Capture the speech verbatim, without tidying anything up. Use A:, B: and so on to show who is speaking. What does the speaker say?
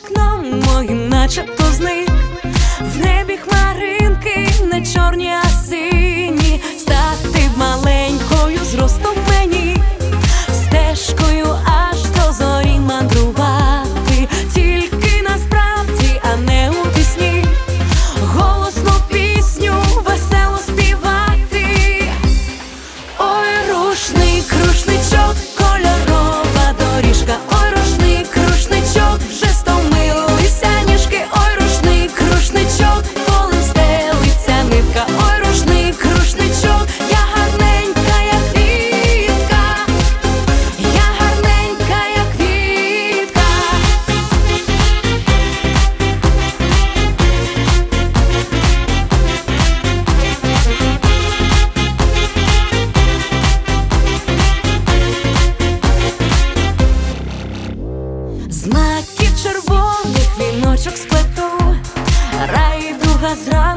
A: вікном моїм начебто зник. В небі хмаринки не чорні, а сині. Стати маленькою зростом мені, стежкою аж до зорі мандрувати. Тільки насправді, а не у пісні, голосну пісню весело співати. Ой, рушник, рушничок, кольорова доріжка. Ой, рушник, рушничок, вже стомилися ніжки. Ой, рушник, рушничок, коли стелиться нитка. Ой, рушник, рушничок, я гарненька, як квітка. Я гарненька, як квітка. Знаки червоних віночок сплету, райдуга зра